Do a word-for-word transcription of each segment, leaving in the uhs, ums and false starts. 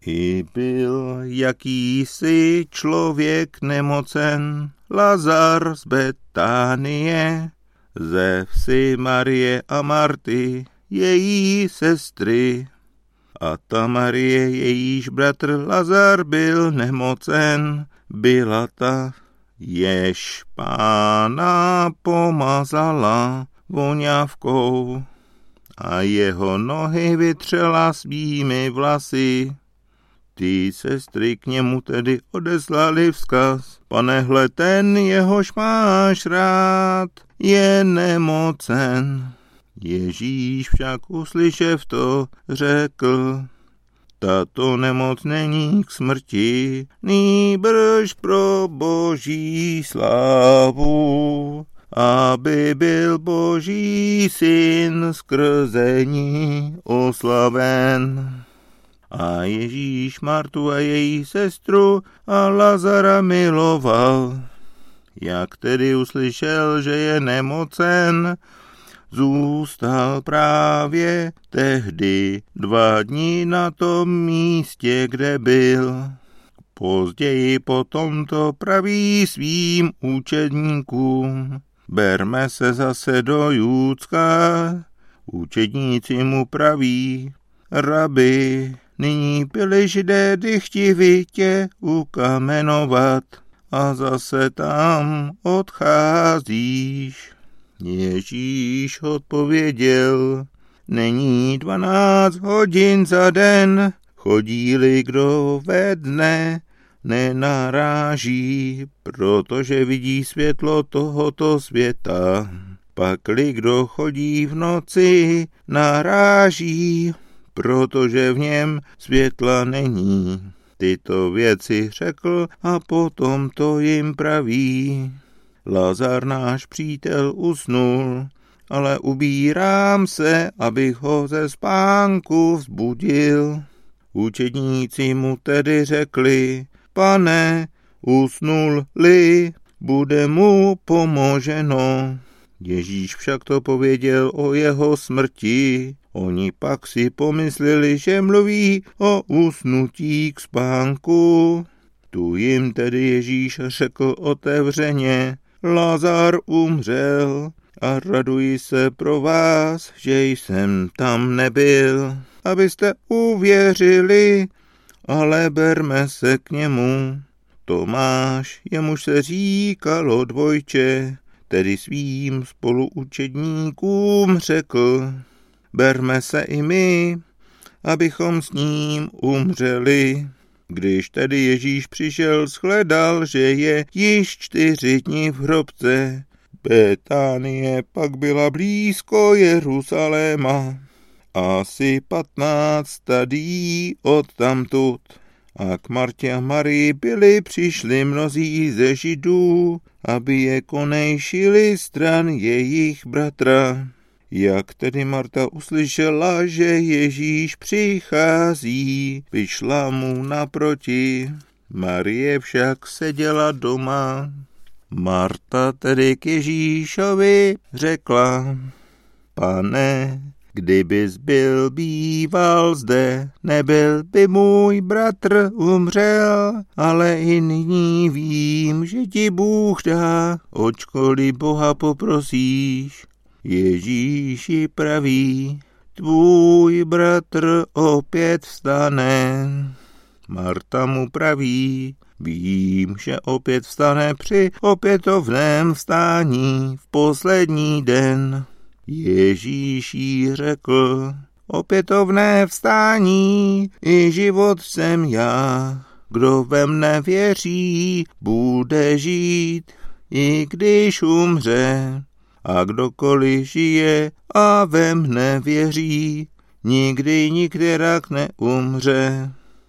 I byl jakýsi člověk nemocen, Lazar z Betánie, ze vsi Marie a Marty, její sestry. A ta Marie, jejíž bratr Lazar byl nemocen, byla ta, jež Pána pomazala voňavkou a jeho nohy vytřela svými vlasy. Ty sestry k němu tedy odeslali vzkaz: Pane, hle, ten, jehož máš rád, je nemocen. Ježíš však uslyšev to, řekl: Tato nemoc není k smrti, nýbrž pro Boží slávu, aby byl Boží syn skrze ní oslaven. A Ježíš Martu a její sestru a Lazara miloval. Jak tedy uslyšel, že je nemocen, zůstal právě tehdy dva dny na tom místě, kde byl. Později potom to praví svým učedníkům: Berme se zase do Judska. Učedníci mu praví: Rabi, nyní byli Židé dychtiví tě ukamenovat a zase tam odcházíš. Ježíš odpověděl: Není dvanáct hodin za den, chodí-li kdo ve dne, nenaráží, protože vidí světlo tohoto světa. Pakli kdo chodí v noci, naráží, protože v něm světla není. Tyto věci řekl a potom to jim praví: Lazar náš přítel usnul, ale ubírám se, abych ho ze spánku vzbudil. Učedníci mu tedy řekli: Pane, usnul-li, bude mu pomoženo. Ježíš však to pověděl o jeho smrti. Oni pak si pomysleli, že mluví o usnutí k spánku. Tu jim tedy Ježíš řekl otevřeně: Lazar umřel a raduji se pro vás, že jsem tam nebyl, abyste uvěřili, ale berme se k němu. Tomáš, jemuž se říkalo Dvojče, tedy svým spoluučedníkům řekl: Berme se i my, abychom s ním umřeli. Když tedy Ježíš přišel, shledal, že je již čtyři dny v hrobce. Betánie pak byla blízko Jeruzaléma, asi patnáct stadí odtamtud. A k Martě a Marii byli přišli mnozí ze Židů, aby je konejšili stran jejich bratra. Jak tedy Marta uslyšela, že Ježíš přichází, vyšla mu naproti. Marie však seděla doma. Marta tedy k Ježíšovi řekla: Pane, kdybys byl býval zde, nebyl by můj bratr umřel, ale i nyní vím, že ti Bůh dá, očkoliv Boha poprosíš. Ježíši praví: Tvůj bratr opět vstane. Marta mu praví: Vím, že opět vstane při opětovném vstání v poslední den. Ježíš jí řekl: Opětovné vstání i život jsem já. Kdo ve mne věří, bude žít, i když umře. A kdokoliv žije a ve mne věří, nikdy nikterak neumře.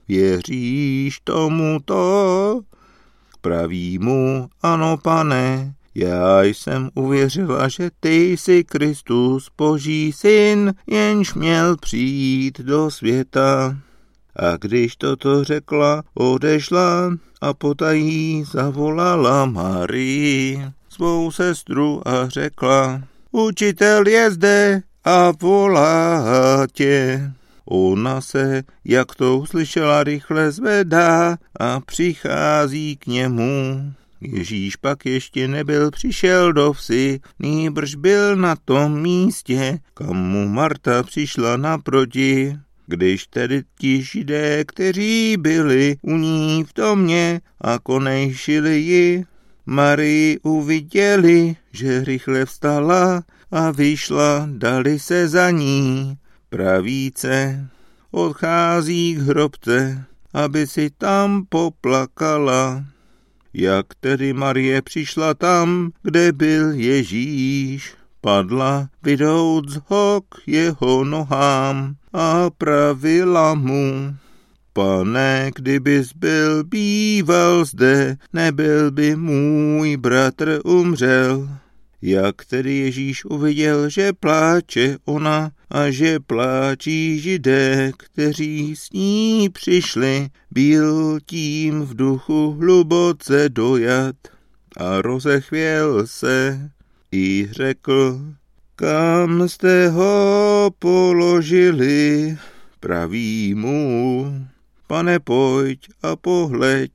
Věříš tomuto? Praví mu: Ano, Pane, já jsem uvěřila, že ty jsi Kristus, Boží syn, jenž měl přijít do světa. A když toto řekla, odešla a potají zavolala Marii, svou sestru, a řekla: Učitel je zde a volá tě. Ona se, jak to uslyšela, rychle zvedá a přichází k němu. Ježíš pak ještě nebyl přišel do vsi, nýbrž byl na tom místě, kam mu Marta přišla naproti. Když tedy ti Židé, kteří byli u ní v domě a konejšili ji, Marii uviděli, že rychle vstala a vyšla, dali se za ní. Pravíce odchází k hrobce, aby si tam poplakala. Jak tedy Marie přišla tam, kde byl Ježíš, padla vidouc ho k jeho nohám a pravila mu: Pane, kdybys byl býval zde, nebyl by můj bratr umřel. Jak tedy Ježíš uviděl, že pláče ona a že pláčí Židé, kteří s ní přišli, byl tím v duchu hluboce dojat a rozechvěl se i řekl: Kam jste ho položili? Praví mu: Pane, pojď a pohleď.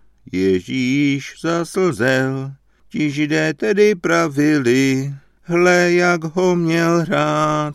Ježíš zaslzel. Ti Židé tedy pravili: Hle, jak ho měl rád.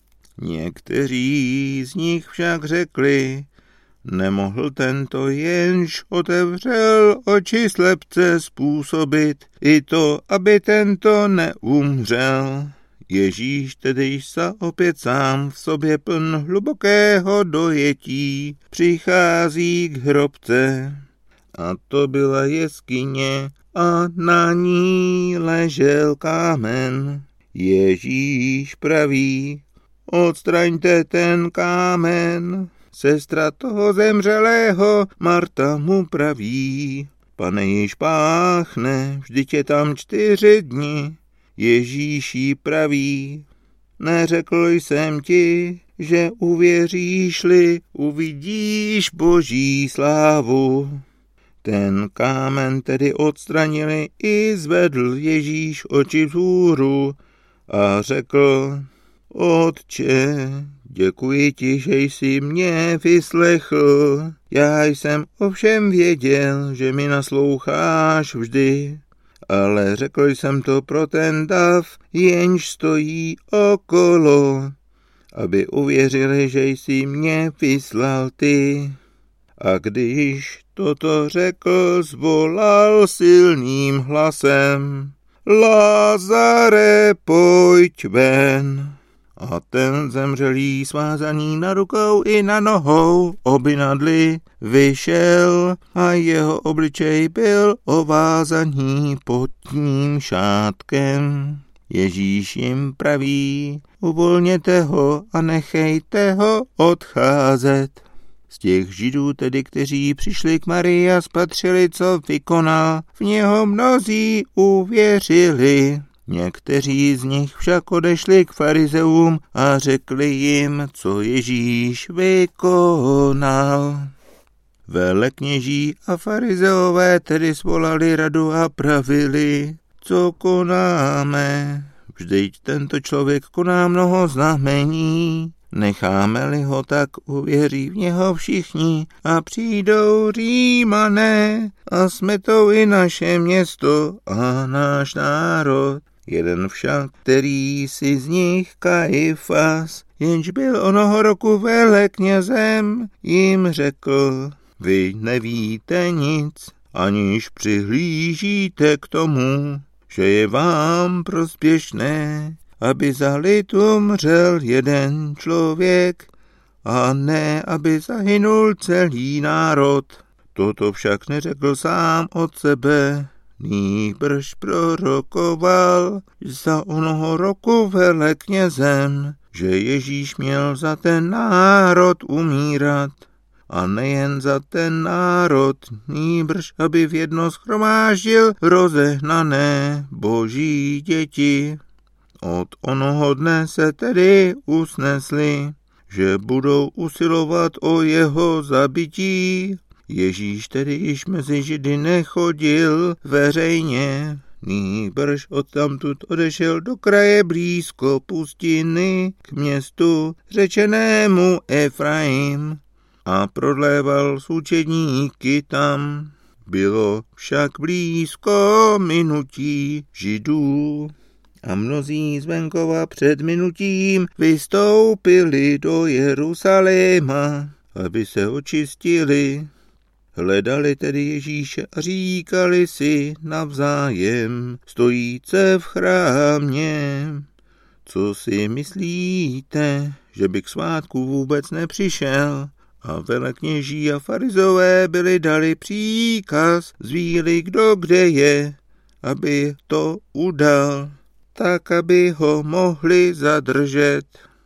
Někteří z nich však řekli: Nemohl tento, jenž otevřel oči slepce, způsobit i to, aby tento neumřel. Ježíš tedy se opět sám v sobě pln hlubokého dojetí přichází k hrobce. A to byla jeskyně a na ní ležel kámen. Ježíš praví: Odstraňte ten kámen. Sestra toho zemřelého Marta mu praví: Pane, již páchne, vždyť je tam čtyři dny. Ježíš jí praví: Neřekl jsem ti, že uvěříš-li, uvidíš Boží slávu. Ten kámen tedy odstranili i zvedl Ježíš oči vzhůru a řekl: Otče, děkuji ti, že jsi mě vyslechl. Já jsem ovšem věděl, že mi nasloucháš vždy, ale řekl jsem to pro ten dav, jenž stojí okolo, aby uvěřili, že jsi mě vyslal ty. A když toto řekl, zvolal silným hlasem: Lázare, pojď ven. A ten zemřelý svázaný na rukou i na nohou obinadli vyšel a jeho obličej byl ovázaný potním šátkem. Ježíš jim praví: Uvolněte ho a nechejte ho odcházet. Z těch Židů tedy, kteří přišli k Marii a spatřili, co vykonal, v něho mnozí uvěřili. Někteří z nich však odešli k farizeům a řekli jim, co Ježíš vykonal. Velekněží a farizeové tedy svolali radu a pravili: Co konáme? Vždyť tento člověk koná mnoho znamení. Necháme-li ho, tak uvěří v něho všichni a přijdou Římané a smetou i naše město a náš národ. Jeden však, který si z nich Kajfas, jenž byl onoho roku veleknězem, jim řekl: Vy nevíte nic, aniž přihlížíte k tomu, že je vám prospěšné, aby za lid umřel jeden člověk, a ne, aby zahynul celý národ. Toto však neřekl sám od sebe, nýbrž prorokoval za onoho roku veleknězem, že Ježíš měl za ten národ umírat. A nejen za ten národ, nýbrž aby v jedno shromáždil rozehnané Boží děti. Od onoho dne se tedy usnesli, že budou usilovat o jeho zabití. Ježíš tedy již mezi Židy nechodil veřejně, nýbrž odtamtud odešel do kraje blízko pustiny k městu řečenému Efraim a prodléval s učedníky tam. Bylo však blízko minutí Židů a mnozí z venkova před minutím vystoupili do Jeruzaléma, aby se očistili. Hledali tedy Ježíše a říkali si navzájem, stojíce v chrámě: co si myslíte, že by k svátku vůbec nepřišel? A velekněží a farizové byli dali příkaz, zvíli kdo kde je, aby to udal, tak aby ho mohli zadržet.